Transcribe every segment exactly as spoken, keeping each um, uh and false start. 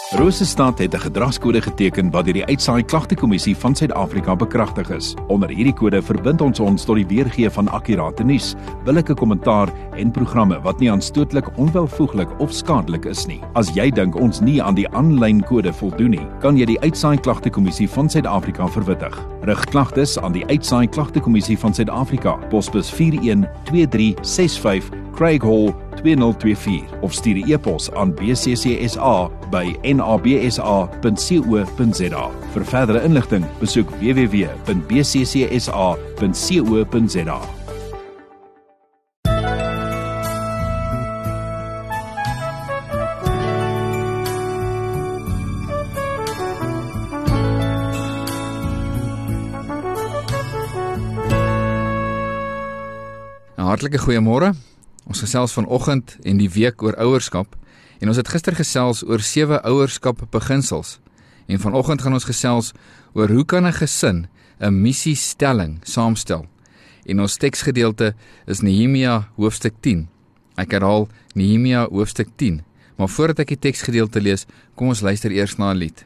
Rosestad het 'n gedragskode geteken wat deur die Uitsaai Klagtekommissie van Suid-Afrika bekragtig is. Onder hierdie kode verbind ons ons tot die weergee van akkurate nuus, billike kommentaar en programme wat nie aanstootlik, onwelvoeglik of skadelik is nie. As jy dink ons nie aan die aanlyn kode voldoen nie, kan jy die Uitsaai Klagtekommissie van Suid-Afrika verwittig. Rig klagtes aan die Uitsaai Klagtekommissie van Suid-Afrika, posbus vier een twee drie ses vyf, Craig Hall twee nul twee vier of stuur 'n e-pos aan b c c s a by n a b s a punt co punt z a. Vir verdere inligting, besoek w w w punt b c c s a punt co punt z a. Hartlike goeiemôre. Ons gesels vanoggend en die week oor ouerskap en ons het gister gesels oor sewe ouerskap beginsels en vanoggend gaan ons gesels oor hoe kan 'n gesin 'n missiestelling saamstel. En ons teksgedeelte is Nehemia hoofstuk tien. Ek herhaal Nehemia hoofstuk tien. Maar voordat ek die teksgedeelte lees, kom ons luister eers na 'n lied.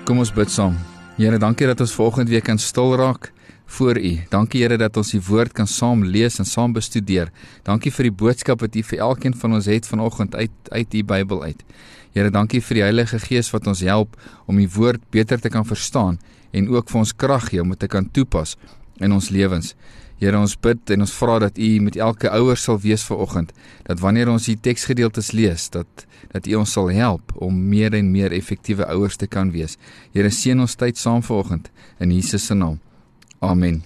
Kom ons bid saam. Here, dankie dat ons vanoggend weer kan stil raak voor U. Dankie Here dat ons die woord kan saam lees en saam bestudeer. Dankie vir die boodskap wat U vir elkeen van ons het vanoggend uit uit U Bybel uit. Here, dankie vir die Heilige Gees wat ons help om die woord beter te kan verstaan en ook vir ons krag gee om dit te kan toepas in ons lewens. Here, ons bid en ons vra dat U met elke ouer sal wees vanoggend, dat wanneer ons die teksgedeeltes lees, dat dat U ons sal help om meer en meer effektiewe ouers te kan wees. Here, seën ons tyd saam vanoggend in Jesus se naam. Amen.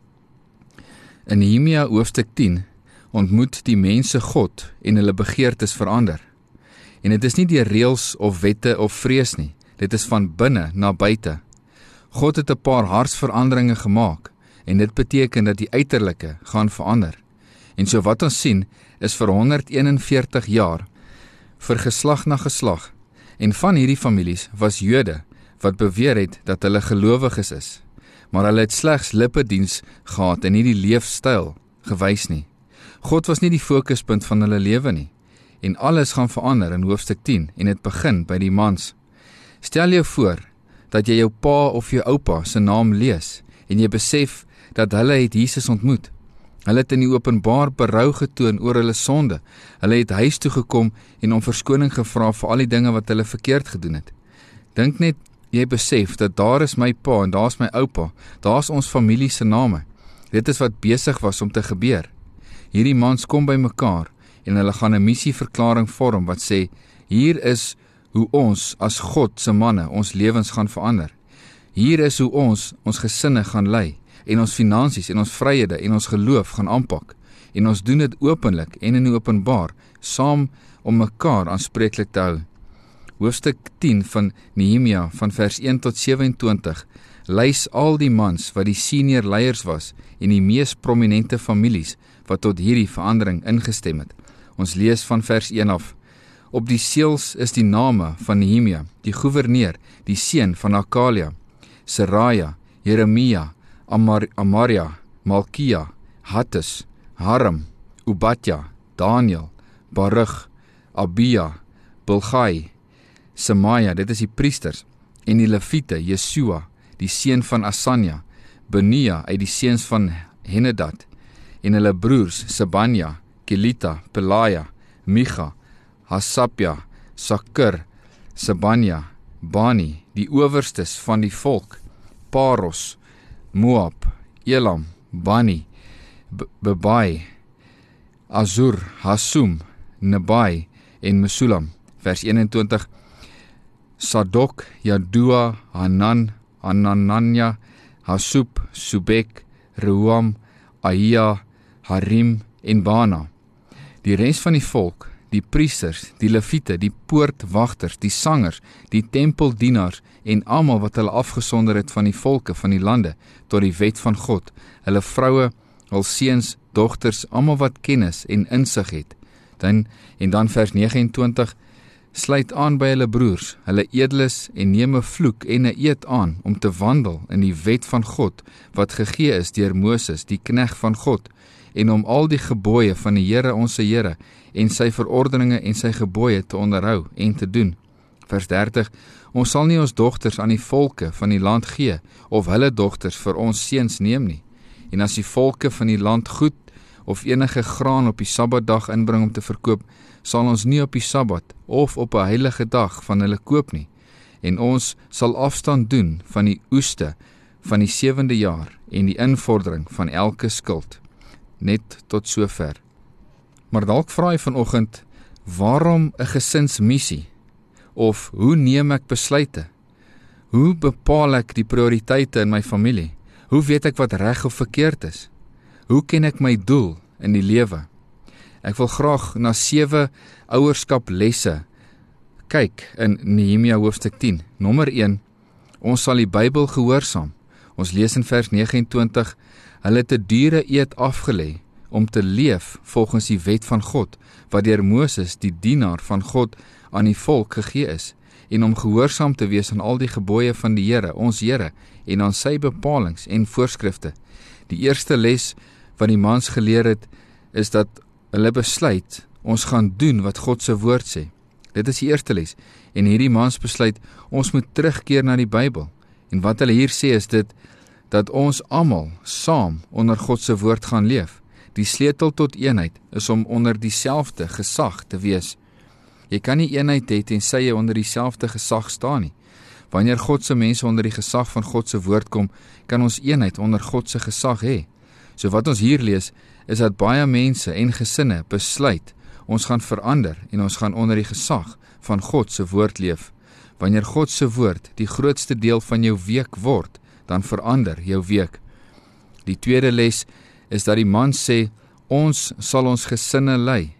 In Nehemia hoofstuk tien ontmoet die mense God en hulle begeertes verander. En dit is nie deur reëls of wette of vrees nie, dit is van binne na buite. God het 'n paar hartsveranderinge gemaak en dit beteken dat die uiterlike gaan verander. En so wat ons sien is vir honderdeenenveertig jaar, vir geslag na geslag, en van hierdie families was Jode wat beweer het dat hulle gelowiges is, maar hulle het slegs lippediens gehad en nie die leefstyl gewys nie. God was nie die fokuspunt van hulle lewe nie, en alles gaan verander in hoofstuk tien, en dit begin by die mans. Stel jou voor dat jy jou pa of jou oupa se naam lees, en jy besef dat hulle het Jesus ontmoet. Hulle het in die openbaar berou getoon oor hulle sonde. Hulle het huis toe gekom en om verskoning gevra vir al die dinge wat hulle verkeerd gedoen het. Dink net, jy besef dat daar is my pa en daar is my oupa, daar is ons familie se name. Dit is wat besig was om te gebeur. Hierdie mans kom by mekaar en hulle gaan 'n missieverklaring vorm wat sê, hier is hoe ons as God se manne ons lewens gaan verander. Hier is hoe ons ons gesinne gaan lei, en ons finansies en ons vryhede en ons geloof gaan aanpak. En ons doen dit openlik en in die openbaar, saam om mekaar aanspreeklik te hou. Hoofstuk tien van Nehemia van vers een tot sewe-en-twintig lys al die mans wat die senior leiers was en die mees prominente families wat tot hierdie verandering ingestem het. Ons lees van vers een af. Op die seels is die name van Nehemia, die goewerneur, die seun van Hakalia, Seraja, Jeremia, Amar, Amaria, Malkia, Hattus, Haram, Obadja, Daniel, Baruch, Abia, Bilgai, Semaja, dit is die priesters, en die Leviete, Jesua, die seun van Asanja, Benia uit die seuns van Henadad, en hulle broers Sebanja, Kelita, Pelaja, Micha, Hasapja, Sakur, Sebanja, Bani, die owerstes van die volk, Paros, Moab, Elam, Bani, Bebai, Azur, Hasum, Nebai en Mesulam. Vers eenentwintig. Sadok, Jadua, Hanan, Hanananja, Hasub, Subek, Rehuam, Ahia, Harim en Bana. Die res van die volk, die priesters, die leviete, die poortwagters, die sangers, die tempeldienaars en almal wat hulle afgesonder het van die volke van die lande tot die wet van God, hulle vroue, hul seuns, dogters, almal wat kennis en insig het. Dan en dan vers negenentwintig, sluit aan by hulle broers, hulle edeles en neem 'n vloek en 'n eed aan om te wandel in die wet van God wat gegee is deur Moses, die knegt van God, en om al die gebooie van die Here ons Here en sy verordeninge en sy gebooie te onderhou en te doen. Vers dertig, ons sal nie ons dogters aan die volke van die land gee, of hulle dogters vir ons seuns neem nie. En as die volke van die land goed of enige graan op die Sabbatdag inbring om te verkoop, sal ons nie op die Sabbat of op 'n heilige dag van hulle koop nie. En ons sal afstand doen van die oeste van die sewende jaar en die invordering van elke skuld. Net tot sover. Maar dalk vra jy vanoggend, waarom 'n gesinsmissie? Of hoe neem ek besluite? Hoe bepaal ek die prioriteite in my familie? Hoe weet ek wat reg of verkeerd is? Hoe ken ek my doel in die lewe? Ek wil graag na sewe ouerskaplesse kyk in Nehemia hoofstuk tien. Nommer een, ons sal die Bybel gehoorsaam. Ons lees in vers negenentwintig, hulle het 'n dure eed afgelê om te leef volgens die wet van God, wat deur Moses, die dienaar van God, aan die volk gegee is, en om gehoorsaam te wees aan al die gebooie van die Here, ons Here, en aan sy bepalings en voorskrifte. Die eerste les wat die mans geleer het, is dat hulle besluit, ons gaan doen wat God se woord sê. Dit is die eerste les. En hierdie mans besluit, ons moet terugkeer na die Bybel. En wat hulle hier sê is dit, dat ons almal saam onder God se woord gaan leef. Die sleutel tot eenheid is om onder dieselfde gesag te wees. Jy kan nie eenheid hê tensy jy onder dieselfde gesag staan nie. Wanneer God se mense onder die gesag van God se woord kom, kan ons eenheid onder God se gesag hê. So wat ons hier lees, is dat baie mense en gesinne besluit, ons gaan verander en ons gaan onder die gesag van God se woord leef. Wanneer God se woord die grootste deel van jou week word, dan verander jou week. Die tweede les is dat die man sê, ons sal ons gesinne lei.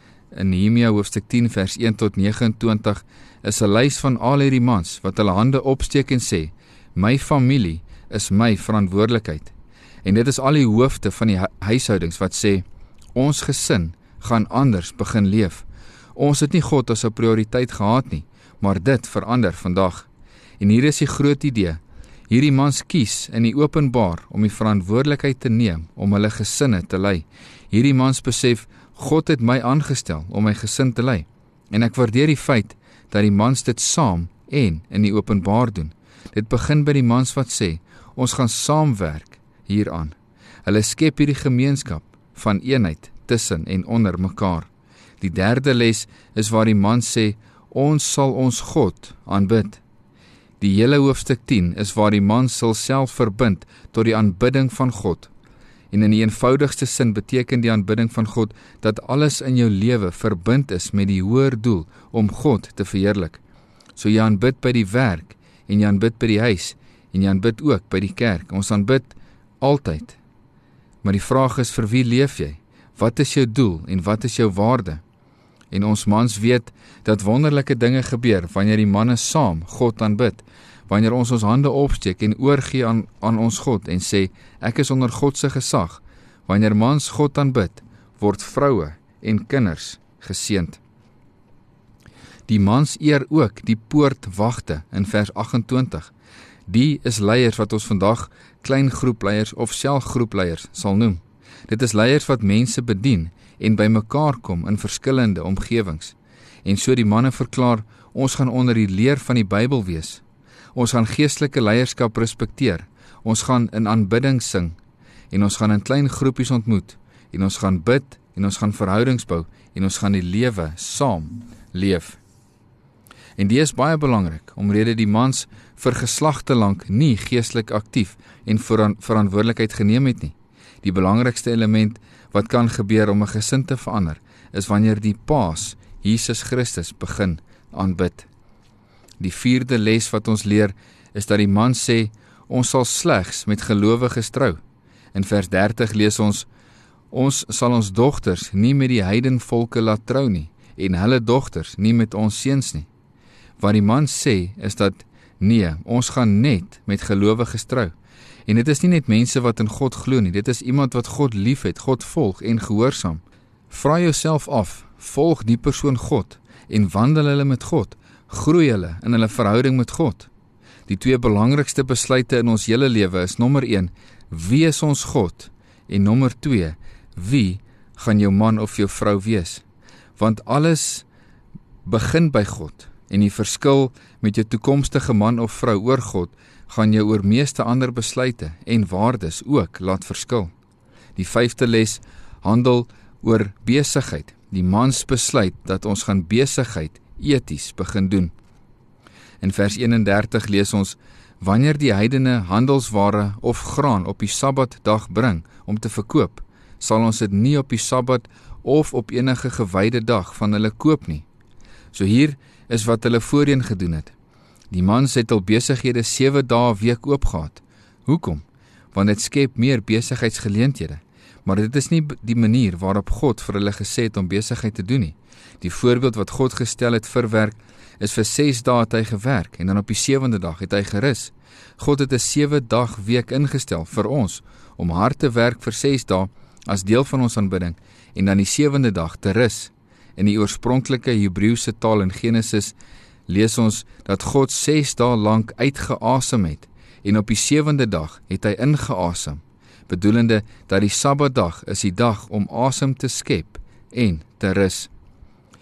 In Nehemia hoofstuk tien vers een tot nege en twintig is 'n lys van al hierdie mans wat hulle hande opsteek en sê, my familie is my verantwoordelikheid. En dit is al die hoofde van die huishoudings wat sê, ons gesin gaan anders begin leef. Ons het nie God as 'n prioriteit gehad nie, maar dit verander vandag. En hier is die groot idee. Hierdie mans kies in die openbaar om die verantwoordelikheid te neem om hulle gesinne te lei. Hierdie mans besef, God het my aangestel om my gesin te lei. En ek waardeer die feit dat die mans dit saam en in die openbaar doen. Dit begin by die mans wat sê, ons gaan saamwerk hieraan. Hulle skep hierdie gemeenskap van eenheid tussen en onder mekaar. Die derde les is waar die man sê, ons sal ons God aanbid. Die hele hoofstuk tien is waar die man sal self verbind tot die aanbidding van God. En in die eenvoudigste sin beteken die aanbidding van God dat alles in jou lewe verbind is met die hoër doel om God te verheerlik. So jy aanbid by die werk en jy aanbid by die huis en jy aanbid ook by die kerk. Ons aanbid altyd. Maar die vraag is, vir wie leef jy? Wat is jou doel en wat is jou waarde? En ons mans weet dat wonderlike dinge gebeur wanneer die manne saam God aanbid. Wanneer ons ons hande opsteek en oorgee aan, aan ons God en sê, ek is onder God se gesag. Wanneer mans God aanbid, word vroue en kinders geseënd. Die mans eer ook die poortwagte in vers agt-en-twintig. Die is leiers wat ons vandag klein groepleiers of selgroepleiers sal noem. Dit is leiers wat mense bedien en by mekaar kom in verskillende omgewings. En so die manne verklaar, ons gaan onder die leer van die Bybel wees. Ons gaan geestelike leierskap respekteer. Ons gaan in aanbidding sing. En ons gaan in klein groepies ontmoet. En ons gaan bid en ons gaan verhoudings bou. En ons gaan die lewe saam leef. En dit is baie belangrik, omrede die mans vir geslagte lank nie geestelik aktief en veran- verantwoordelikheid geneem het nie. Die belangrikste element wat kan gebeur om 'n gesin te verander, is wanneer die Paas, Jesus Christus, begin aanbid. Die vierde les wat ons leer, is dat die man sê, ons sal slegs met gelowiges trou. In vers dertig lees ons, ons sal ons dogters nie met die heidenvolke laat trou nie, en hulle dogters nie met ons seuns nie. Wat die man sê, is dat, nee, ons gaan net met gelowiges trou. En dit is nie net mense wat in God glo nie, dit is iemand wat God liefhet, God volg en gehoorsaam. Vra jouself af, volg die persoon God en wandel hulle met God, groei hulle in hulle verhouding met God. Die twee belangrikste besluite in ons hele lewe is nommer een, wie is ons God? En nommer twee, wie gaan jou man of jou vrou wees? Want alles begin by God en die verskil met jou toekomstige man of vrou oor God gaan jou oor meeste ander besluite en waardes ook laat verskil. Die vyfde les handel oor besigheid. Die mans besluit dat ons gaan besigheid eties begin doen. In vers eenendertig lees ons, wanneer die heidene handelsware of graan op die Sabbatdag bring om te verkoop, sal ons dit nie op die Sabbat of op enige gewyde dag van hulle koop nie. So hier is wat hulle voorheen gedoen het. Die mans het al besighede sewe dae 'n week oop gehad. Hoekom? Want dit skep meer besigheidsgeleenthede. Maar dit is nie die manier waarop God vir hulle gesê het om besigheid te doen nie. Die voorbeeld wat God gestel het vir werk, is vir ses dae het hy gewerk, en dan op die sewende dag het hy gerus. God het 'n sewe dag week ingestel vir ons, om hard te werk vir ses dae, as deel van ons aanbidding, en dan die sewende dag te rus. In die oorspronklike Hebreëse taal in Genesis, lees ons dat God ses dae lank uitgeasem het, en op die sewende dag het hy ingeasem, bedoelende dat die Sabbatdag is die dag om asem te skep en te rus.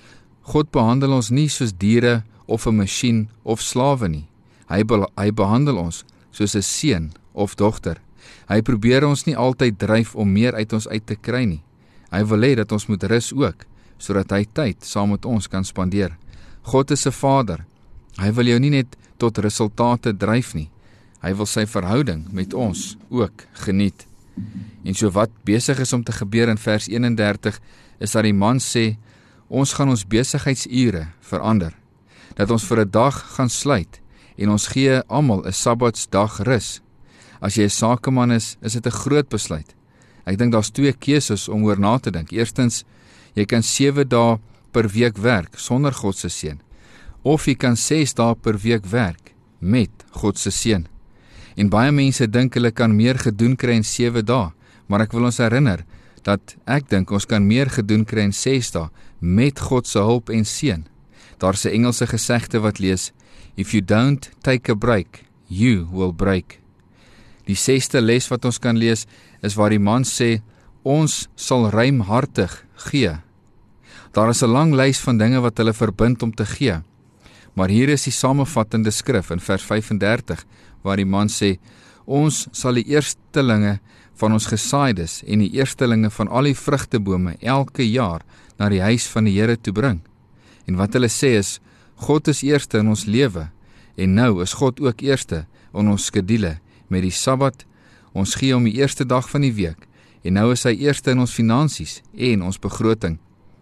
God behandel ons nie soos diere of 'n masjien of slawe nie. Hy, be, hy behandel ons soos 'n seun of dogter. Hy probeer ons nie altyd dryf om meer uit ons uit te kry nie. Hy wil hê dat ons moet rus ook, sodat hy tyd saam met ons kan spandeer. God is 'n Vader. Hy wil jou nie net tot resultate dryf nie. Hy wil sy verhouding met ons ook geniet. En so wat besig is om te gebeur in vers eenendertig, is dat die man sê, ons gaan ons besigheidsure verander. Dat ons vir 'n dag gaan sluit, en ons gee almal 'n Sabbatsdag rus. As jy 'n sakeman is, is dit 'n groot besluit. Ek dink daar's twee keuses om oor na te dink. Eerstens, jy kan sewe dae per week werk sonder God se seën, of jy kan ses dae per week werk met God se seën. En baie mense dink hulle kan meer gedoen kry in sewe dae, maar ek wil ons herinner dat ek dink ons kan meer gedoen kry in ses dae met God se hulp en seën. Daar's 'n Engelse gesegde wat lees, if you don't take a break, you will break. Die sesde les wat ons kan lees, is waar die man sê, ons sal ruimhartig gee. Daar is 'n lang lys van dinge wat hulle verbind om te gee, maar hier is die samevattende skrif in vers vyfendertig, waar die man sê, ons sal die eerstelinge van ons gesaaides en die eerstelinge van al die vrugtebome elke jaar na die huis van die Here toe bring. En wat hulle sê is, God is eerste in ons lewe, en nou is God ook eerste in ons skedule, met die Sabbat, ons gee om die eerste dag van die week, en nou is hy eerste in ons finansies en ons begroting.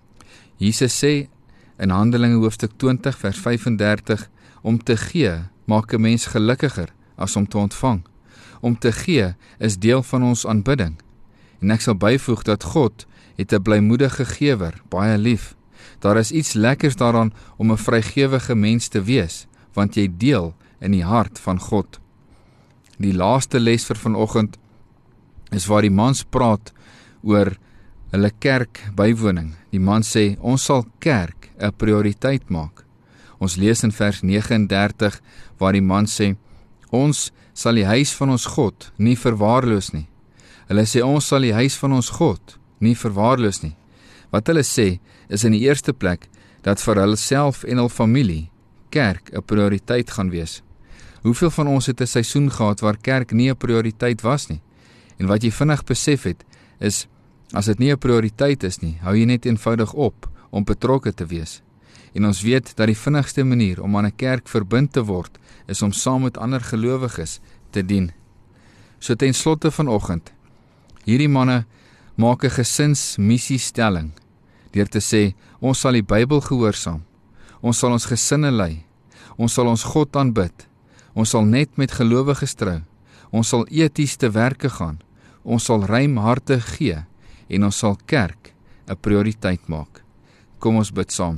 Jesus sê in Handelinge hoofstuk twintig vers vyfendertig, om te gee maak 'n mens gelukkiger as om te ontvang. Om te gee is deel van ons aanbidding. En ek sal byvoeg dat God het 'n blymoedige gewer baie lief. Daar is iets lekkers daaraan om 'n vrygewige mens te wees, want jy deel in die hart van God. Die laaste les vir vanoggend is waar die mans praat oor hulle kerk bywoning. Die man sê, ons sal kerk 'n prioriteit maak. Ons lees in vers negenendertig waar die man sê, ons sal die huis van ons God nie verwaarloos nie. Hulle sê, ons sal die huis van ons God nie verwaarloos nie. Wat hulle sê, is in die eerste plek, dat vir hulle self en hul familie, kerk 'n prioriteit gaan wees. Hoeveel van ons het 'n seisoen gehad waar kerk nie 'n prioriteit was nie? En wat jy vinnig besef het, is, as dit nie 'n prioriteit is nie, hou jy net eenvoudig op om betrokke te wees. En ons weet dat die vinnigste manier om aan 'n kerk verbind te word, is om saam met ander gelowiges te dien. So ten slotte vanoggend, hierdie manne maak 'n gesinsmissiestelling, deur te sê, ons sal die Bybel gehoorsaam, ons sal ons gesinne lei, ons sal ons God aanbid, ons sal net met gelowiges trou, ons sal eties te werke gaan, ons sal ruimhartig gee, en ons sal kerk 'n prioriteit maak. Kom ons bid saam.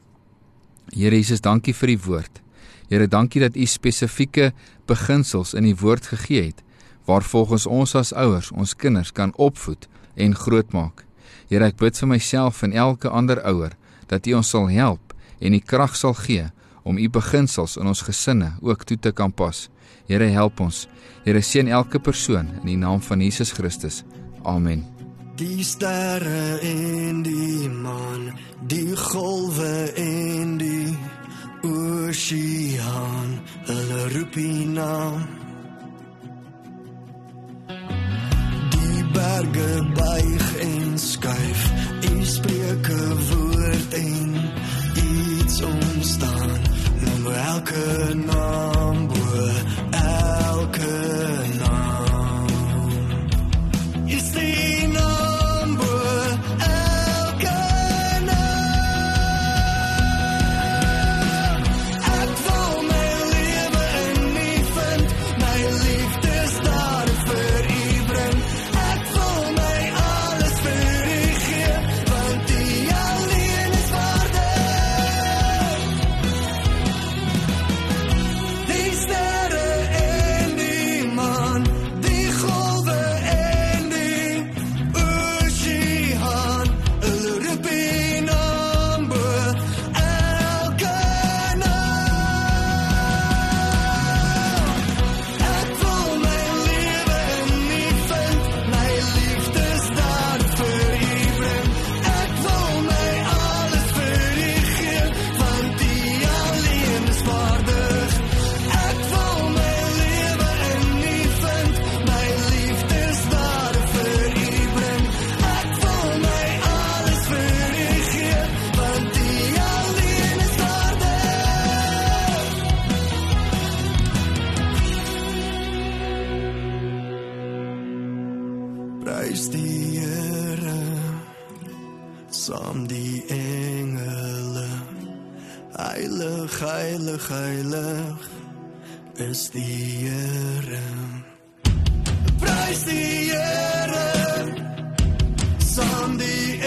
Here Jesus, dankie vir die woord. Here, dankie dat U spesifieke beginsels in die woord gegee het, waar volgens ons as ouers ons kinders kan opvoed en grootmaak. Here, ek bid vir myself en elke ander ouer, dat U ons sal help en die krag sal gee om U beginsels in ons gesinne ook toe te kan pas. Here, help ons. Here, seën elke persoon in die naam van Jesus Christus. Amen. Die sterre en die maan, die golwe en die oseaan, hulle roep U naam. Die berge buig en skuif, U spreek 'n woord en iets ontstaan. Noem elke naam bo elke naam. Is die naam bo elke naam. Ek wil my lewe in U vind, my liefde daar vir U bring. Ek wil my alles vir U gee, want U alleen is waardig. Die Prys die Here, saam die engele. Heilig, heilig, heilig is die Here. Prys die Here, saam die